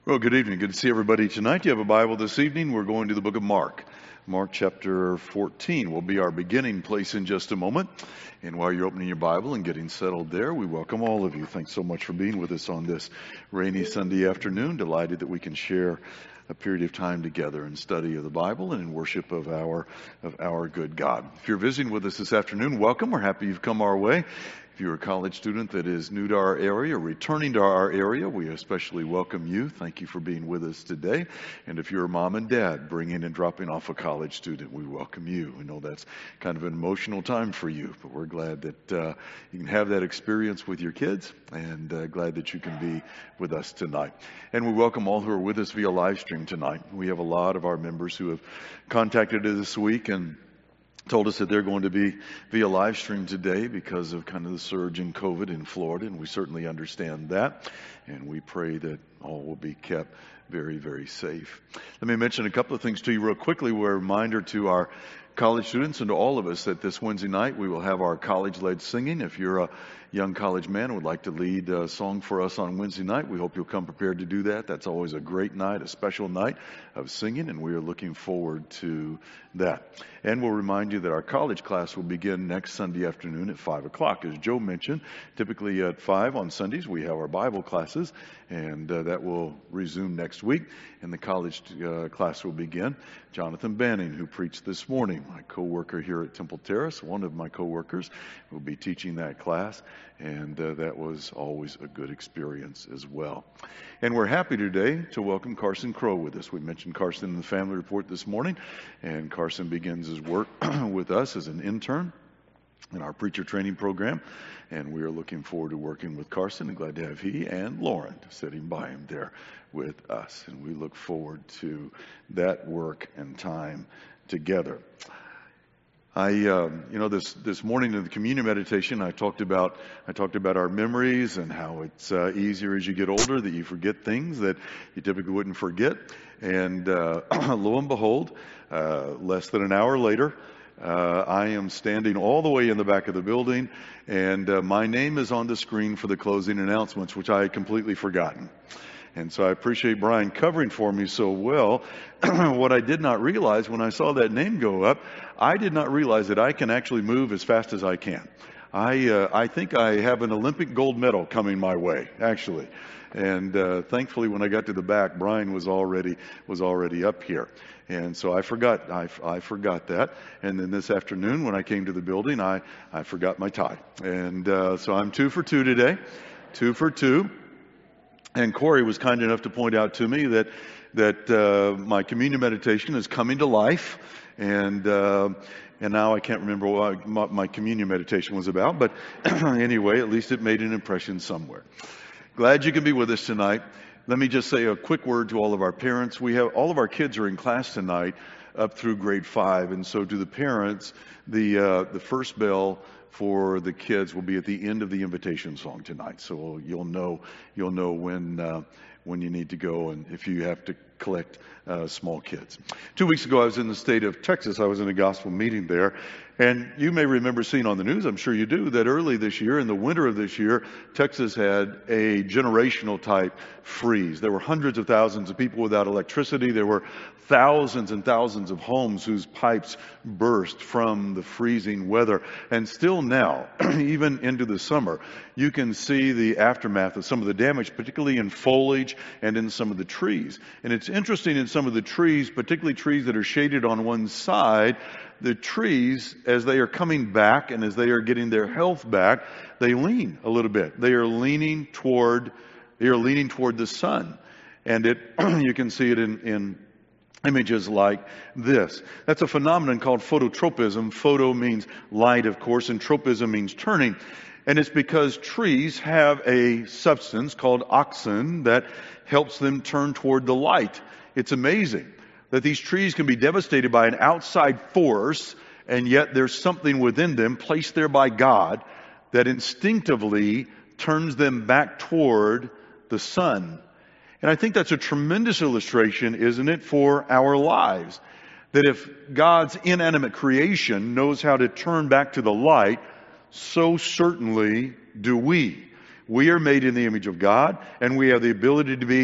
Well, good evening. Good to see everybody tonight. You have a Bible this evening. We're going to the book of Mark. Mark chapter 14 will be our beginning place in just a moment. And while you're opening your Bible and getting settled there, we welcome all of you. Thanks so much for being with us on this rainy Sunday afternoon. Delighted that we can share a period of time together in study of the Bible and in worship of our good God. If you're visiting with us this afternoon, welcome. We're happy you've come our way. If you're a college student that is new to our area, returning to our area, we especially welcome you. Thank you for being with us today. And if you're a mom and dad bringing and dropping off a college student, we welcome you. We know that's kind of an emotional time for you, but we're glad that you can have that experience with your kids, and glad that you can be with us tonight. And we welcome all who are with us via live stream tonight. We have a lot of our members who have contacted us this week and told us that they're going to be via live stream today because of kind of the surge in COVID in Florida, and we certainly understand that, and we pray that all will be kept very, very safe. Let me mention a couple of things to you real quickly. We're a reminder to our college students and to all of us that this Wednesday night we will have our college-led singing. If you're a young college man and would like to lead a song for us on Wednesday night, we hope you'll come prepared to do that. That's always a great night, a special night of singing, and we are looking forward to that. And we'll remind you that our college class will begin next Sunday afternoon at 5 o'clock. As Joe mentioned, typically at 5 on Sundays we have our Bible classes, and that will resume next week, and the college class will begin. Jonathan Banning, who preached this morning, my co-worker here at Temple Terrace, one of my co-workers, will be teaching that class, and that was always a good experience as well. And we're happy today to welcome Carson Crow with us. We mentioned Carson in the family report this morning, and Carson begins his work with us as an intern in our preacher training program, and we are looking forward to working with Carson, and glad to have he and Lauren sitting by him there with us, and we look forward to that work and time together. This morning in the communion meditation, I talked about our memories and how it's easier as you get older that you forget things that you typically wouldn't forget. And lo and behold, less than an hour later, I am standing all the way in the back of the building, and my name is on the screen for the closing announcements, which I had completely forgotten. And so I appreciate Brian covering for me so well. What I did not realize when I saw that name go up, I did not realize that I can actually move as fast as I can. I think I have an Olympic gold medal coming my way, actually. And thankfully, when I got to the back, Brian was already up here. And so I forgot that. And then this afternoon, when I came to the building, I forgot my tie. And so I'm 2 for 2 today, 2 for 2. And Corey was kind enough to point out to me that my communion meditation is coming to life, and now I can't remember what my communion meditation was about, but anyway, at least it made an impression somewhere. Glad you can be with us tonight. Let me just say a quick word to all of our parents. All of our kids are in class tonight up through grade 5, and so to the parents, the first bell for the kids will be at the end of the invitation song tonight. So you'll know when you need to go and if you have to collect small kids. 2 weeks ago, I was in the state of Texas. I was in a gospel meeting there. And you may remember seeing on the news, I'm sure you do, that early this year, in the winter of this year, Texas had a generational type freeze. There were hundreds of thousands of people without electricity. There were thousands and thousands of homes whose pipes burst from the freezing weather. And still now, even into the summer, you can see the aftermath of some of the damage, particularly in foliage and in some of the trees. And it's interesting in some of the trees, particularly trees that are shaded on one side, the trees, as they are coming back and as they are getting their health back, they lean a little bit. They are leaning toward the sun. And you can see it in images like this. That's a phenomenon called phototropism. Photo means light, of course, and tropism means turning. And it's because trees have a substance called auxin that helps them turn toward the light. It's amazing that these trees can be devastated by an outside force, and yet there's something within them placed there by God that instinctively turns them back toward the sun. And I think that's a tremendous illustration, isn't it, for our lives? That if God's inanimate creation knows how to turn back to the light, so certainly do we. We are made in the image of God, and we have the ability to be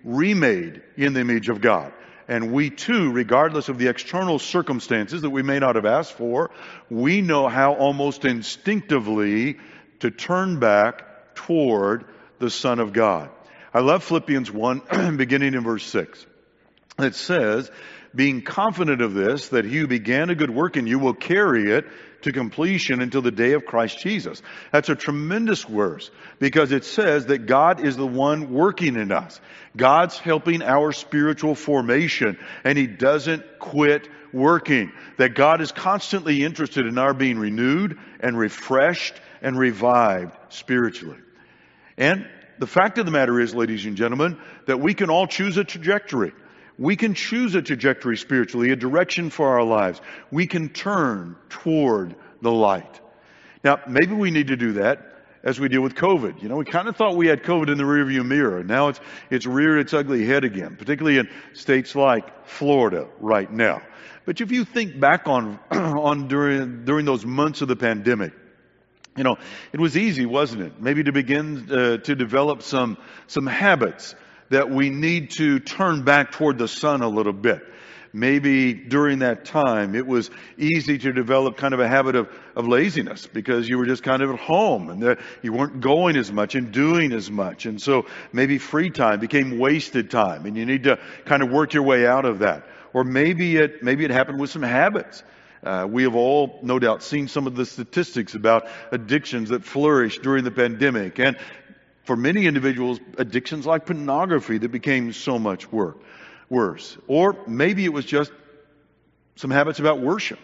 remade in the image of God. And we too, regardless of the external circumstances that we may not have asked for, we know how almost instinctively to turn back toward the Son of God. I love Philippians 1, beginning in verse 6. It says, being confident of this, that he who began a good work in you will carry it to completion until the day of Christ Jesus. That's a tremendous verse because it says that God is the one working in us. God's helping our spiritual formation, and he doesn't quit working. That God is constantly interested in our being renewed and refreshed and revived spiritually. And the fact of the matter is, ladies and gentlemen, that we can all choose a trajectory. We can choose a trajectory spiritually, a direction for our lives. We can turn toward the light. Now, maybe we need to do that as we deal with COVID. You know, we kind of thought we had COVID in the rearview mirror. Now it's reared its ugly head again, particularly in states like Florida right now. But if you think back on during those months of the pandemic, you know, it was easy, wasn't it? Maybe to begin to develop some habits that we need to turn back toward the sun a little bit. Maybe during that time, it was easy to develop kind of a habit of laziness because you were just kind of at home and you weren't going as much and doing as much. And so maybe free time became wasted time and you need to kind of work your way out of that. Or maybe it happened with some habits. We have all, no doubt, seen some of the statistics about addictions that flourished during the pandemic. And for many individuals, addictions like pornography that became so much worse. Or maybe it was just some habits about worship,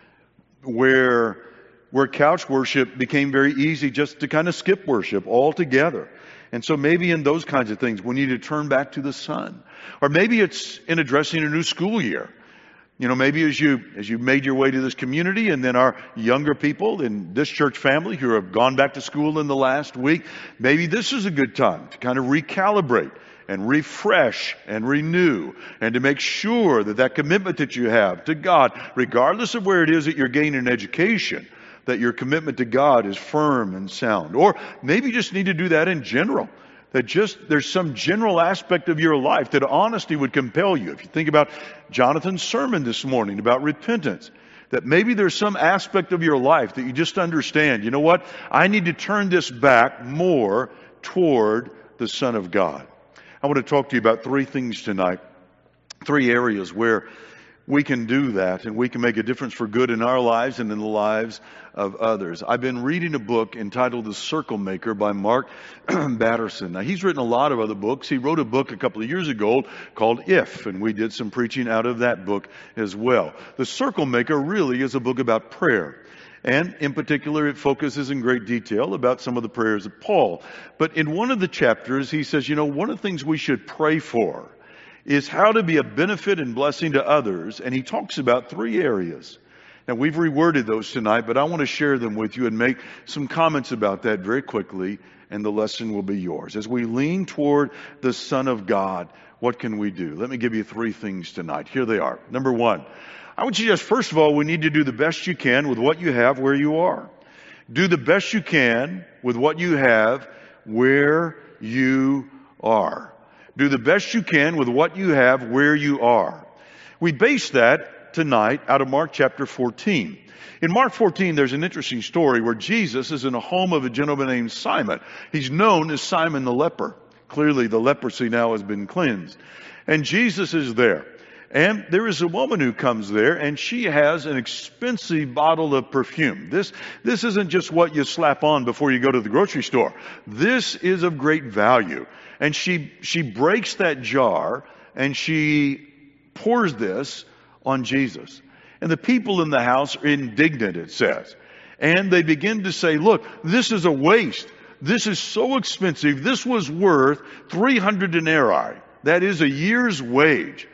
where couch worship became very easy just to kind of skip worship altogether. And so maybe in those kinds of things, we need to turn back to the Son. Or maybe it's in addressing a new school year. You know, maybe as you made your way to this community, and then our younger people in this church family who have gone back to school in the last week, maybe this is a good time to kind of recalibrate and refresh and renew and to make sure that commitment that you have to God, regardless of where it is that you're gaining an education, that your commitment to God is firm and sound. Or maybe you just need to do that in general. That there's some general aspect of your life that honesty would compel you. If you think about Jonathan's sermon this morning about repentance, that maybe there's some aspect of your life that you just understand, you know what? I need to turn this back more toward the Son of God. I want to talk to you about three things tonight, three areas where we can do that and we can make a difference for good in our lives and in the lives of others. I've been reading a book entitled The Circle Maker by Mark Batterson. Now, he's written a lot of other books. He wrote a book a couple of years ago called If, and we did some preaching out of that book as well. The Circle Maker really is a book about prayer. And in particular, it focuses in great detail about some of the prayers of Paul. But in one of the chapters, he says, you know, one of the things we should pray for is how to be a benefit and blessing to others. And he talks about three areas. Now, we've reworded those tonight, but I want to share them with you and make some comments about that very quickly, and the lesson will be yours. As we lean toward the Son of God, what can we do? Let me give you three things tonight. Here they are. Number one, I would suggest, first of all, we need to do the best you can with what you have where you are. Do the best you can with what you have where you are. Do the best you can with what you have where you are. We base that tonight out of Mark chapter 14. In Mark 14, there's an interesting story where Jesus is in a home of a gentleman named Simon. He's known as Simon the leper. Clearly, the leprosy now has been cleansed. And Jesus is there. And there is a woman who comes there, and she has an expensive bottle of perfume. This isn't just what you slap on before you go to the grocery store. This is of great value. And she breaks that jar, and she pours this on Jesus. And the people in the house are indignant, it says. And they begin to say, look, this is a waste. This is so expensive. This was worth 300 denarii. That is a year's wage.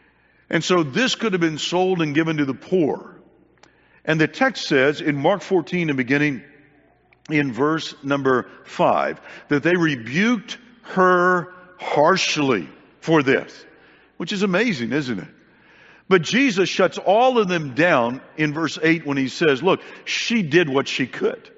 And so this could have been sold and given to the poor. And the text says in Mark 14 and beginning in verse number 5 that they rebuked her harshly for this, which is amazing, isn't it? But Jesus shuts all of them down in verse 8 when he says, look, she did what she could.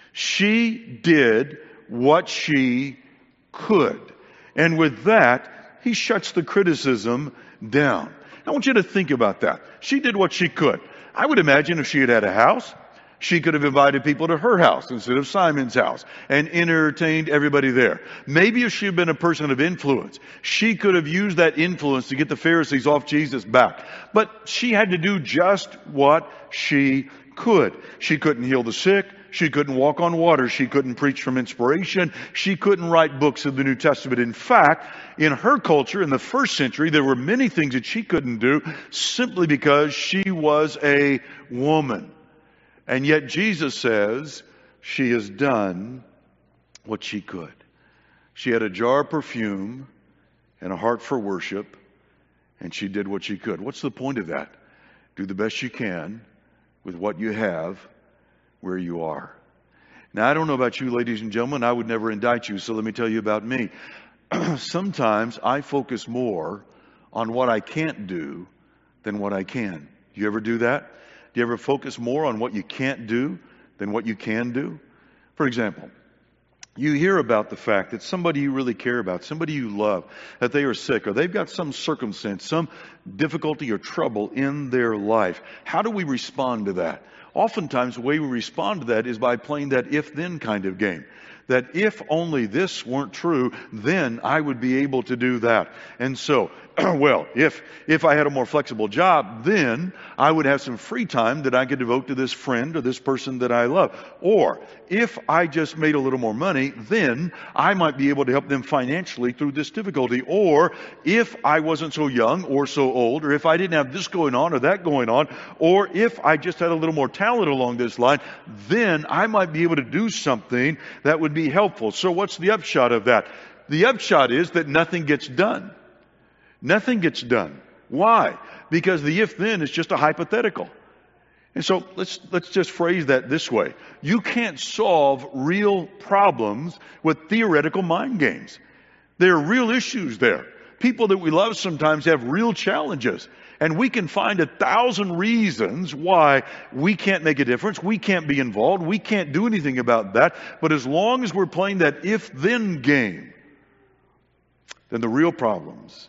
She did what she could. And with that, he shuts the criticism down. I want you to think about that. She did what she could. I would imagine if she had had a house, she could have invited people to her house instead of Simon's house and entertained everybody there. Maybe if she had been a person of influence, she could have used that influence to get the Pharisees off Jesus' back. But she had to do just what she could. She couldn't heal the sick. She couldn't walk on water. She couldn't preach from inspiration. She couldn't write books of the New Testament. In fact, in her culture, in the first century, there were many things that she couldn't do simply because she was a woman. And yet Jesus says she has done what she could. She had a jar of perfume and a heart for worship, and she did what she could. What's the point of that? Do the best you can with what you have where you are. Now, I don't know about you, ladies and gentlemen. I would never indict you, so let me tell you about me. Sometimes I focus more on what I can't do than what I can. Do you ever do that? Do you ever focus more on what you can't do than what you can do? For example, you hear about the fact that somebody you really care about, somebody you love, that they are sick or they've got some circumstance, some difficulty or trouble in their life. How do we respond to that? Oftentimes the way we respond to that is by playing that if-then kind of game. That if only this weren't true, then I would be able to do that. And so, well, if I had a more flexible job, then I would have some free time that I could devote to this friend or this person that I love. Or if I just made a little more money, then I might be able to help them financially through this difficulty. Or if I wasn't so young or so old, or if I didn't have this going on or that going on, or if I just had a little more talent along this line, then I might be able to do something that would be helpful. So what's the upshot of that? The upshot is that nothing gets done. Nothing gets done. Why? Because the if-then is just a hypothetical. And so let's just phrase that this way. You can't solve real problems with theoretical mind games. There are real issues there. People that we love sometimes have real challenges. And we can find 1,000 reasons why we can't make a difference. We can't be involved. We can't do anything about that. But as long as we're playing that if-then game, then the real problems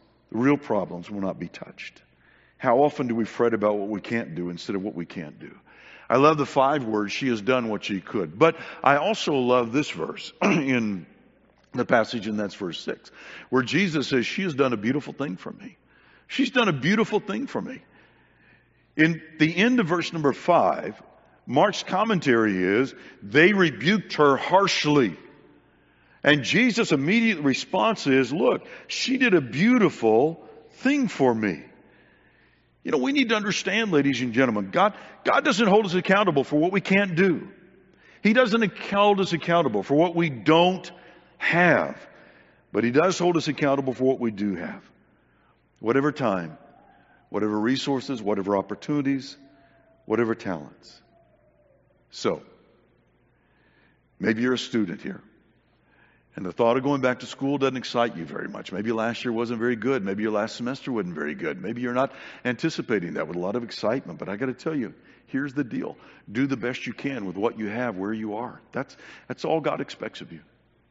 will not be touched. How often do we fret about what we can't do instead of what we can't do? I love the 5 words, she has done what she could. But I also love this verse in the passage, and that's verse 6, where Jesus says, she has done a beautiful thing for me. She's done a beautiful thing for me. In the end of verse number 5, Mark's commentary is, they rebuked her harshly. And Jesus' immediate response is, look, she did a beautiful thing for me. You know, we need to understand, ladies and gentlemen, God doesn't hold us accountable for what we can't do. He doesn't hold us accountable for what we don't have. But He does hold us accountable for what we do have. Whatever time, whatever resources, whatever opportunities, whatever talents. So, maybe you're a student here. And the thought of going back to school doesn't excite you very much. Maybe last year wasn't very good. Maybe your last semester wasn't very good. Maybe you're not anticipating that with a lot of excitement. But I got to tell you, here's the deal. Do the best you can with what you have where you are. That's all God expects of you.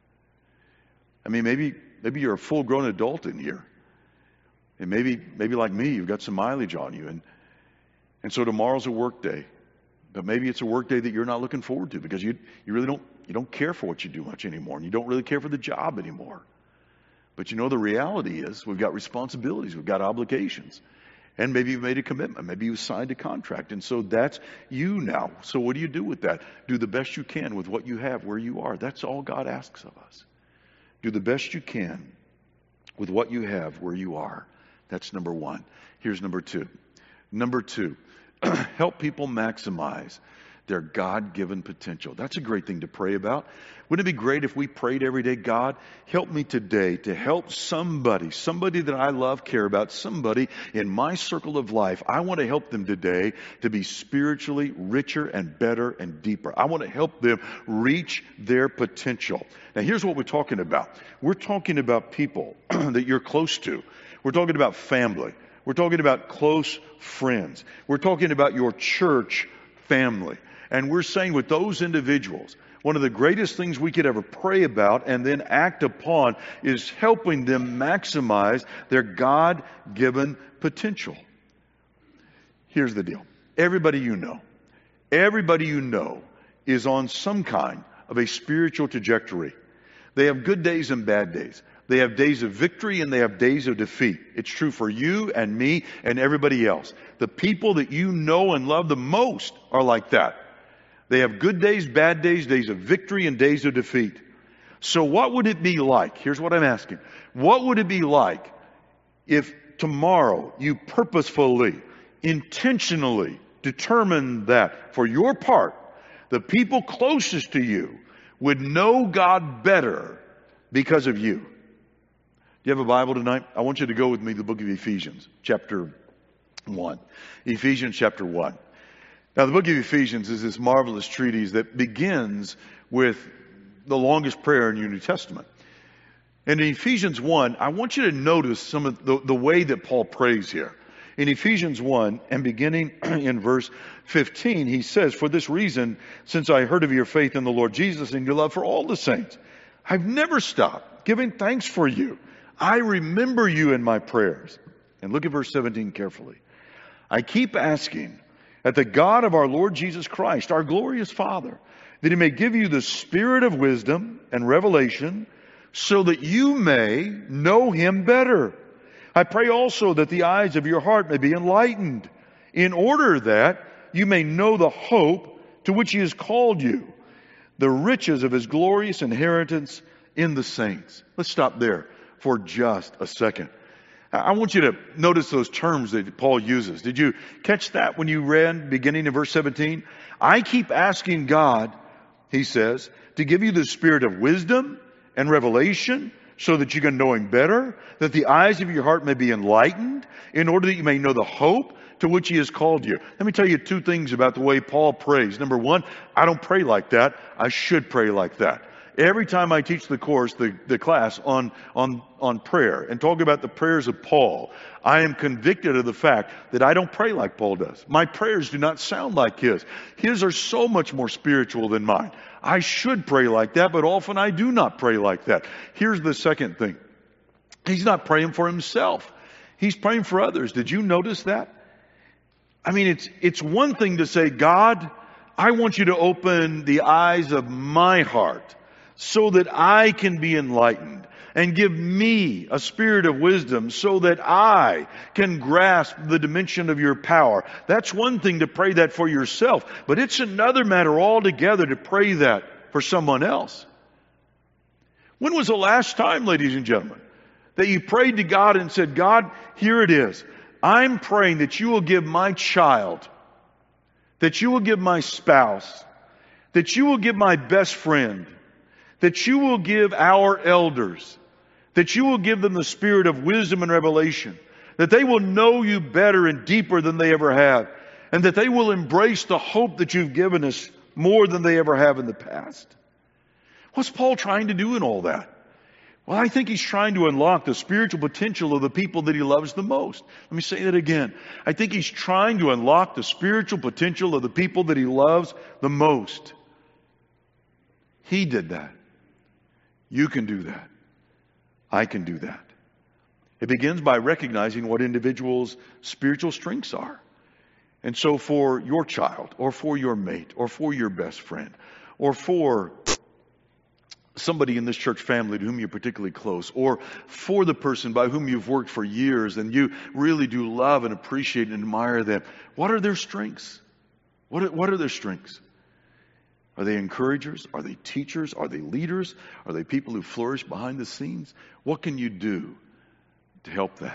I mean, maybe you're a full-grown adult in here. And maybe like me, you've got some mileage on you. And so tomorrow's a work day. But maybe it's a work day that you're not looking forward to because you really don't care for what you do much anymore. And you don't really care for the job anymore. But you know, the reality is we've got responsibilities. We've got obligations. And maybe you've made a commitment. Maybe you've signed a contract. And so that's you now. So what do you do with that? Do the best you can with what you have where you are. That's all God asks of us. Do the best you can with what you have where you are. That's number 1. Here's number 2. Number 2, help people maximize their God-given potential. That's a great thing to pray about. Wouldn't it be great if we prayed every day, God, help me today to help somebody that I love, care about, somebody in my circle of life. I want to help them today to be spiritually richer and better and deeper. I want to help them reach their potential. Now, here's what we're talking about. We're talking about people that you're close to. We're talking about family. We're talking about close friends. We're talking about your church family. And we're saying with those individuals, One of the greatest things we could ever pray about and then act upon is helping them maximize their God-given potential. Here's the deal. Everybody you know is on some kind of a spiritual trajectory. They have good days and bad days. They have days of victory and they have days of defeat. It's true for you and me and everybody else. The people that you know and love the most are like that. They have good days, bad days, days of victory and days of defeat. So what would it be like? Here's what I'm asking. What would it be like if tomorrow you purposefully, intentionally determined that for your part, the people closest to you would know God better because of you? Do you have a Bible tonight? I want you to go with me to the book of Ephesians, chapter 1. Ephesians chapter 1. Now, the book of Ephesians is this marvelous treatise that begins with the longest prayer in your New Testament. And in Ephesians 1, I want you to notice some of the way that Paul prays here. In Ephesians 1, and beginning in verse 15, he says, "For this reason, since I heard of your faith in the Lord Jesus and your love for all the saints, I've never stopped giving thanks for you. I remember you in my prayers." And look at verse 17 carefully. "I keep asking that the God of our Lord Jesus Christ, our glorious Father, that he may give you the spirit of wisdom and revelation so that you may know him better. I pray also that the eyes of your heart may be enlightened, in order that you may know the hope to which he has called you, the riches of his glorious inheritance in the saints." Let's stop there for just a second. I want you to notice those terms that Paul uses. Did you catch that when you read beginning in verse 17? I keep asking God, he says, to give you the spirit of wisdom and revelation so that you can know him better, that the eyes of your heart may be enlightened, in order that you may know the hope to which he has called you. Let me tell you two things about the way Paul prays. Number one, I don't pray like that. I should pray like that. Every time I teach the course, the class on prayer and talk about the prayers of Paul, I am convicted of the fact that I don't pray like Paul does. My prayers do not sound like his. His are so much more spiritual than mine. I should pray like that, but often I do not pray like that. Here's the second thing. He's not praying for himself. He's praying for others. Did you notice that? I mean, it's one thing to say, God, I want you to open the eyes of my heart so that I can be enlightened, and give me a spirit of wisdom so that I can grasp the dimension of your power. That's one thing to pray that for yourself, but it's another matter altogether to pray that for someone else. When was the last time, ladies and gentlemen, that you prayed to God and said, God, here it is. I'm praying that you will give my child, that you will give my spouse, that you will give my best friend, that you will give our elders, that you will give them the spirit of wisdom and revelation, that they will know you better and deeper than they ever have, and that they will embrace the hope that you've given us more than they ever have in the past. What's Paul trying to do in all that? Well, I think he's trying to unlock the spiritual potential of the people that he loves the most. Let me say that again. I think he's trying to unlock the spiritual potential of the people that he loves the most. He did that. You can do that. I can do that. It begins by recognizing what individuals' spiritual strengths are. And so for your child, or for your mate, or for your best friend, or for somebody in this church family to whom you're particularly close, or for the person by whom you've worked for years and you really do love and appreciate and admire them, what are their strengths? What are their strengths? Are they encouragers? Are they teachers? Are they leaders? Are they people who flourish behind the scenes? What can you do to help that?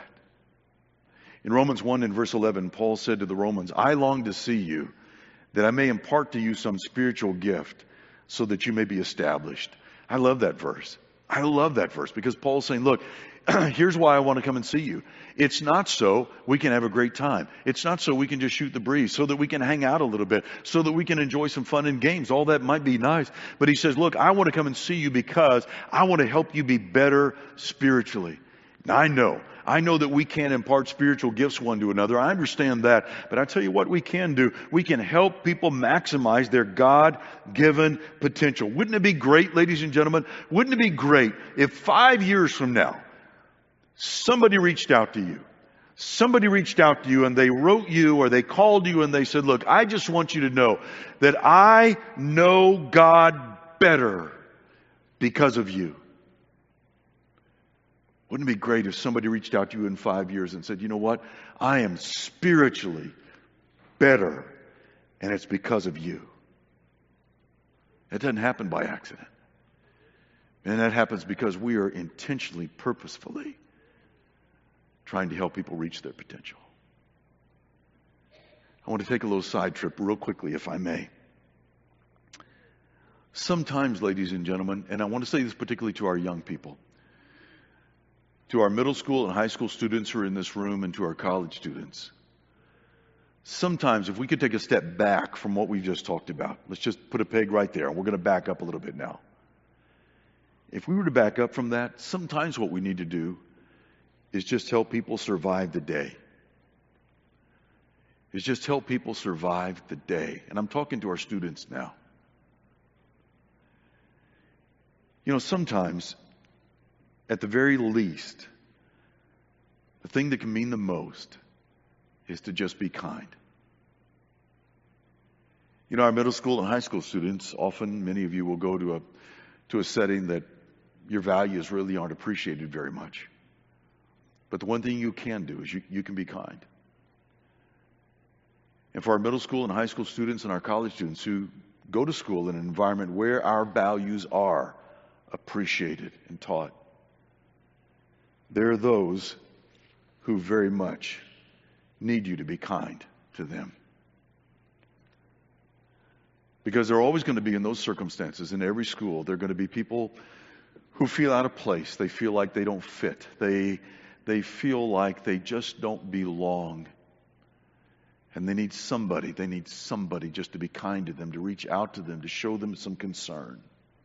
In Romans 1 and verse 11, Paul said to the Romans, I long to see you, that I may impart to you some spiritual gift, so that you may be established. I love that verse. I love that verse because Paul's saying, look, here's why I want to come and see you. It's not so we can have a great time. It's not so we can just shoot the breeze, so that we can hang out a little bit, so that we can enjoy some fun and games. All that might be nice. But he says, look, I want to come and see you because I want to help you be better spiritually. Now I know that we can't impart spiritual gifts one to another. I understand that. But I tell you what we can do. We can help people maximize their God-given potential. Wouldn't it be great, ladies and gentlemen? Wouldn't it be great if 5 years from now, somebody reached out to you? Somebody reached out to you and they wrote you or they called you and they said, look, I just want you to know that I know God better because of you. Wouldn't it be great if somebody reached out to you in 5 years and said, you know what? I am spiritually better, and it's because of you. It doesn't happen by accident. And that happens because we are intentionally, purposefully trying to help people reach their potential. I want to take a little side trip real quickly, if I may. Sometimes, ladies and gentlemen, and I want to say this particularly to our young people, to our middle school and high school students who are in this room, and to our college students. Sometimes, if we could take a step back from what we've just talked about, let's just put a peg right there, and we're going to back up a little bit now. If we were to back up from that, sometimes what we need to do is just help people survive the day. Is just help people survive the day. And I'm talking to our students now. You know, sometimes, at the very least, the thing that can mean the most is to just be kind. You know, our middle school and high school students, often many of you will go to a setting that your values really aren't appreciated very much. But the one thing you can do is you can be kind. And for our middle school and high school students and our college students who go to school in an environment where our values are appreciated and taught, there are those who very much need you to be kind to them. Because there are always going to be, in those circumstances, in every school, there are going to be people who feel out of place. They feel like they don't fit. They feel like they just don't belong. And they need somebody just to be kind to them, to reach out to them, to show them some concern.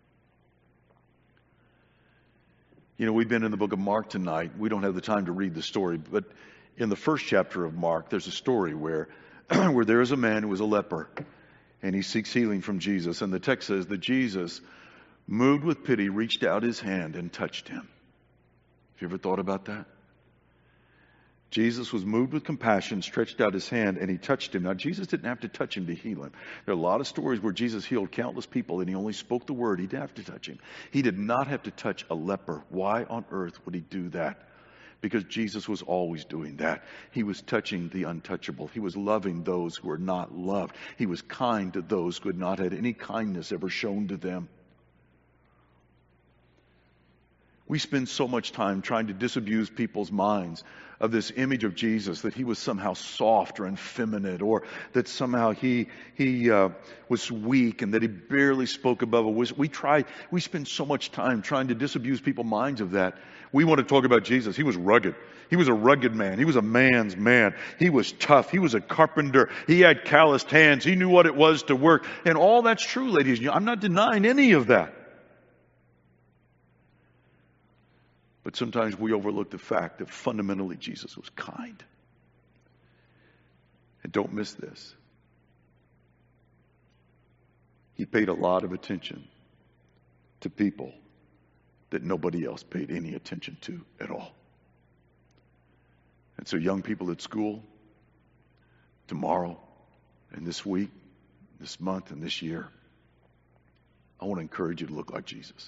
You know, we've been in the book of Mark tonight. We don't have the time to read the story, but in the first chapter of Mark, there's a story where there is a man who was a leper, and he seeks healing from Jesus. And the text says that Jesus, moved with pity, reached out his hand and touched him. Have you ever thought about that? Jesus was moved with compassion, stretched out his hand, and he touched him. Now, Jesus didn't have to touch him to heal him. There are a lot of stories where Jesus healed countless people, and he only spoke the word. He didn't have to touch him. He did not have to touch a leper. Why on earth would he do that? Because Jesus was always doing that. He was touching the untouchable. He was loving those who were not loved. He was kind to those who had not had any kindness ever shown to them. We spend so much time trying to disabuse people's minds of this image of Jesus, that he was somehow soft or effeminate, or that somehow he was weak and that he barely spoke above a whisper. We spend so much time trying to disabuse people's minds of that. We want to talk about Jesus. He was rugged. He was a rugged man. He was a man's man. He was tough. He was a carpenter. He had calloused hands. He knew what it was to work. And all that's true, ladies and gentlemen. I'm not denying any of that. But sometimes we overlook the fact that fundamentally Jesus was kind. And don't miss this. He paid a lot of attention to people that nobody else paid any attention to at all. And so young people at school, tomorrow and this week, this month and this year, I want to encourage you to look like Jesus.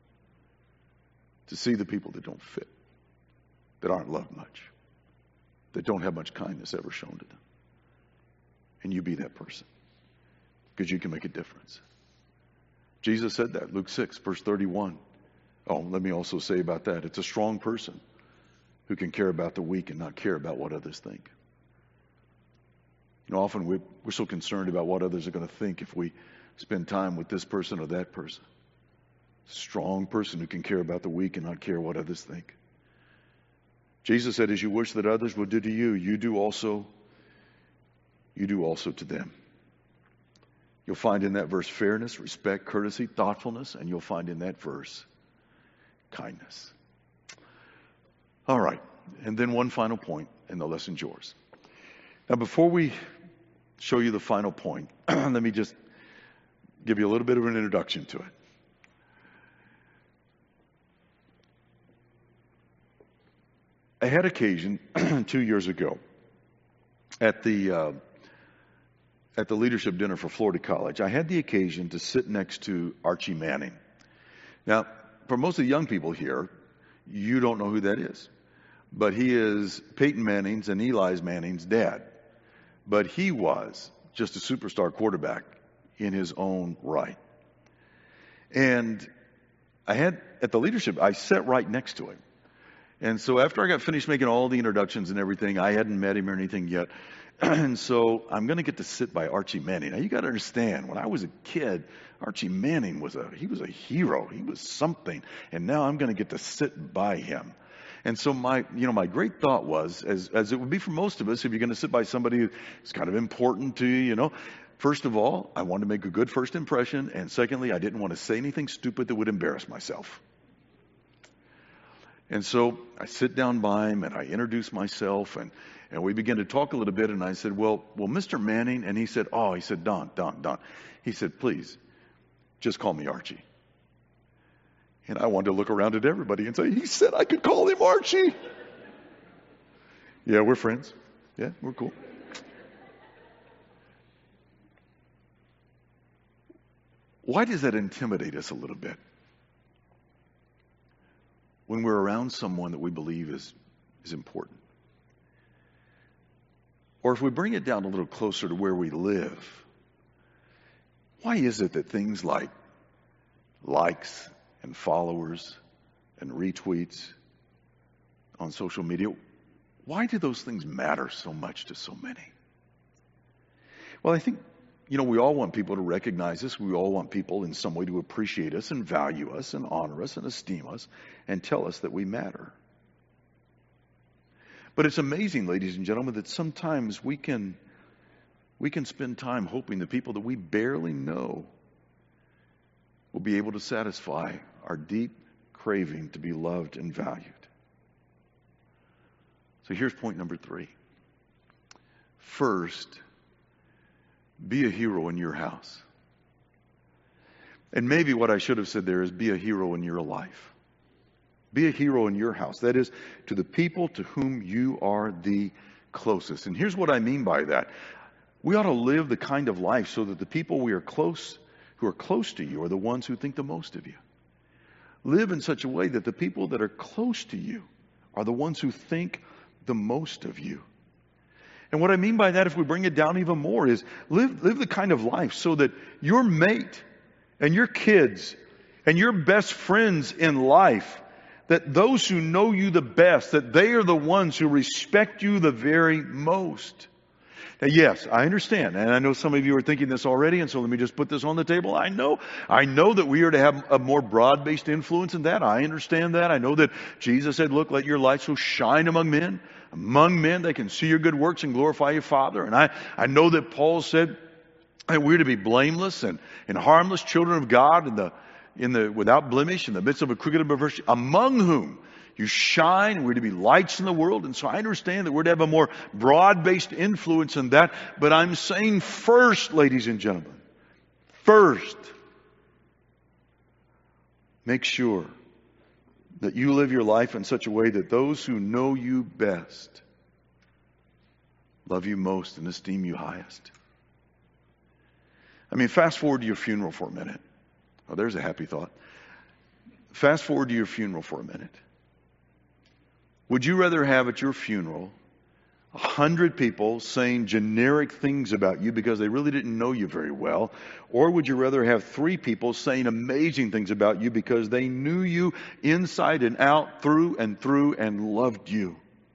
To see the people that don't fit, that aren't loved much, that don't have much kindness ever shown to them. And you be that person, because you can make a difference. Jesus said that, Luke 6, verse 31. Oh, let me also say about that, it's a strong person who can care about the weak and not care about what others think. You know, often we're so concerned about what others are going to think if we spend time with this person or that person. Strong person who can care about the weak and not care what others think. Jesus said, as you wish that others would do to you, you do also to them. You'll find in that verse fairness, respect, courtesy, thoughtfulness, and you'll find in that verse kindness. All right. And then one final point, and the lesson's yours. Now, before we show you the final point, let me just give you a little bit of an introduction to it. I had occasion 2 years ago at the leadership dinner for Florida College. I had the occasion to sit next to Archie Manning. Now, for most of the young people here, you don't know who that is. But he is Peyton Manning's and Eli Manning's dad. But he was just a superstar quarterback in his own right. And at the leadership, I sat right next to him. And so after I got finished making all the introductions and everything, I hadn't met him or anything yet. And so I'm going to get to sit by Archie Manning. Now, you got to understand, when I was a kid, Archie Manning was a hero. He was something. And now I'm going to get to sit by him. And so my great thought was, as it would be for most of us, if you're going to sit by somebody who's kind of important to you, first of all, I wanted to make a good first impression. And secondly, I didn't want to say anything stupid that would embarrass myself. And so I sit down by him and I introduce myself and we began to talk a little bit. And I said, well, Mr. Manning. And he said, Don. He said, please, just call me Archie. And I wanted to look around at everybody and say, he said I could call him Archie. Yeah, we're friends. Yeah, we're cool. Why does that intimidate us a little bit? When we're around someone that we believe is important. Or if we bring it down a little closer to where we live, why is it that things like likes and followers and retweets on social media, why do those things matter so much to so many? Well, I think, we all want people to recognize us. We all want people in some way to appreciate us and value us and honor us and esteem us and tell us that we matter. But it's amazing, ladies and gentlemen, that sometimes we can spend time hoping the people that we barely know will be able to satisfy our deep craving to be loved and valued. So here's point number 3. First, be a hero in your house. And maybe what I should have said there is be a hero in your life. Be a hero in your house. That is, to the people to whom you are the closest. And here's what I mean by that. We ought to live the kind of life so that the people who are close to you are the ones who think the most of you. Live in such a way that the people that are close to you are the ones who think the most of you. And what I mean by that, if we bring it down even more, is live the kind of life so that your mate and your kids and your best friends in life, that those who know you the best, that they are the ones who respect you the very most. Now, yes, I understand, and I know some of you are thinking this already, and so let me just put this on the table. I know that we are to have a more broad-based influence in that. I understand that. I know that Jesus said, look, let your light so shine among men. Among men, they can see your good works and glorify your Father. And I know that Paul said that we're to be blameless and harmless children of God in the without blemish in the midst of a crooked and perverse, among whom you shine, and we're to be lights in the world. And so I understand that we're to have a more broad-based influence in that. But I'm saying first, ladies and gentlemen, first, make sure that you live your life in such a way that those who know you best love you most and esteem you highest. I mean, fast forward to your funeral for a minute. Oh, there's a happy thought. Fast forward to your funeral for a minute. Would you rather have at your funeral 100 people saying generic things about you because they really didn't know you very well? Or would you rather have 3 people saying amazing things about you because they knew you inside and out, through and loved you?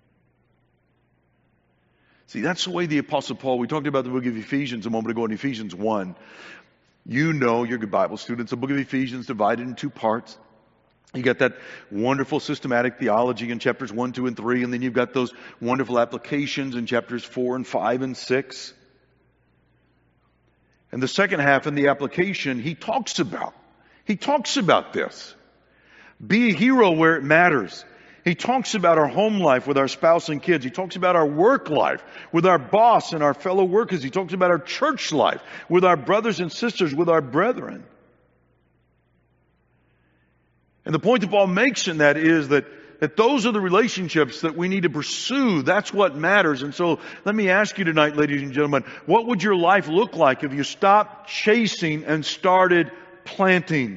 See, that's the way the Apostle Paul, we talked about the book of Ephesians a moment ago in Ephesians 1. You know, you're good Bible students, the book of Ephesians divided in 2 parts. You got that wonderful systematic theology in chapters 1, 2, and 3, and then you've got those wonderful applications in chapters 4 and 5 and 6. And the second half in the application, he talks about this. Be a hero where it matters. He talks about our home life with our spouse and kids. He talks about our work life with our boss and our fellow workers. He talks about our church life with our brothers and sisters, with our brethren. And the point that Paul makes in that is that those are the relationships that we need to pursue. That's what matters. And so let me ask you tonight, ladies and gentlemen, what would your life look like if you stopped chasing and started planting?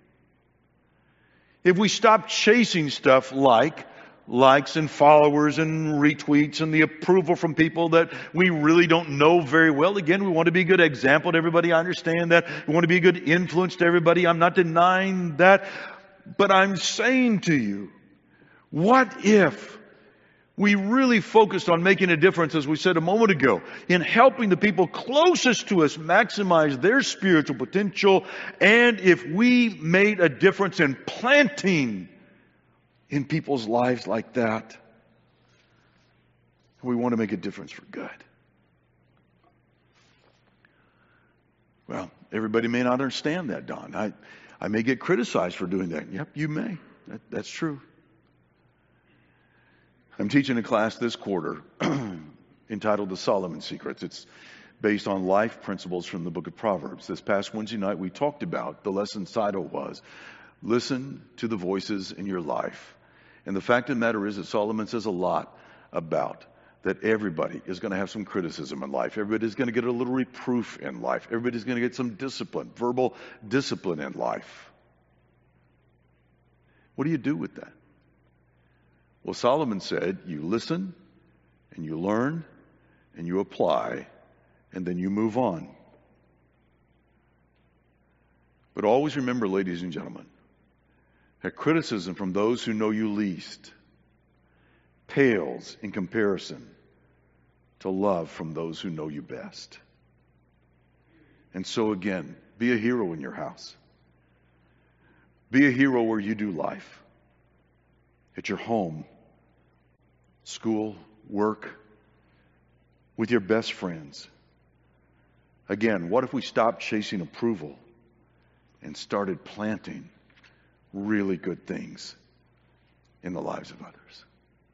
If we stopped chasing stuff like likes and followers and retweets and the approval from people that we really don't know very well. Again, we want to be a good example to everybody. I understand that. We want to be a good influence to everybody. I'm not denying that. But I'm saying to you, what if we really focused on making a difference, as we said a moment ago, in helping the people closest to us maximize their spiritual potential, and if we made a difference in planting in people's lives like that? We want to make a difference for good. Well, everybody may not understand that, Don. I may get criticized for doing that. Yep, you may. That's true. I'm teaching a class this quarter entitled The Solomon Secrets. It's based on life principles from the book of Proverbs. This past Wednesday night we talked about, the lesson title was, listen to the voices in your life. And the fact of the matter is that Solomon says a lot about that everybody is going to have some criticism in life. Everybody's going to get a little reproof in life. Everybody's going to get some discipline, verbal discipline in life. What do you do with that? Well, Solomon said, you listen and you learn and you apply and then you move on. But always remember, ladies and gentlemen, that criticism from those who know you least pales in comparison to love from those who know you best. And so again, be a hero in your house. Be a hero where you do life. At your home, school, work, with your best friends. Again, what if we stopped chasing approval and started planting really good things in the lives of others?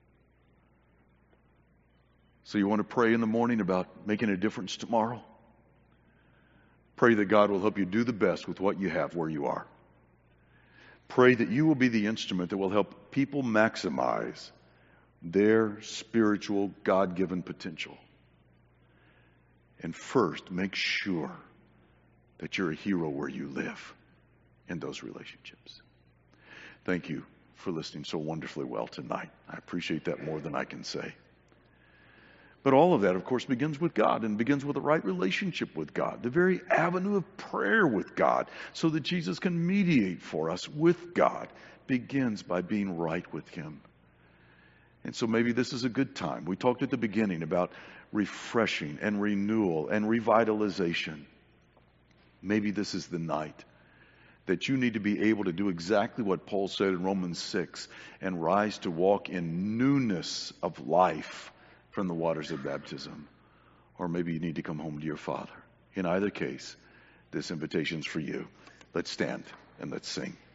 So you want to pray in the morning about making a difference tomorrow? Pray that God will help you do the best with what you have where you are. Pray that you will be the instrument that will help people maximize their spiritual, God-given potential. And first, make sure that you're a hero where you live in those relationships. Thank you for listening so wonderfully well tonight. I appreciate that more than I can say. But all of that, of course, begins with God and begins with a right relationship with God, the very avenue of prayer with God, so that Jesus can mediate for us with God, begins by being right with Him. And so maybe this is a good time. We talked at the beginning about refreshing and renewal and revitalization. Maybe this is the night that you need to be able to do exactly what Paul said in Romans 6 and rise to walk in newness of life from the waters of baptism. Or maybe you need to come home to your Father. In either case, this invitation's for you. Let's stand and let's sing.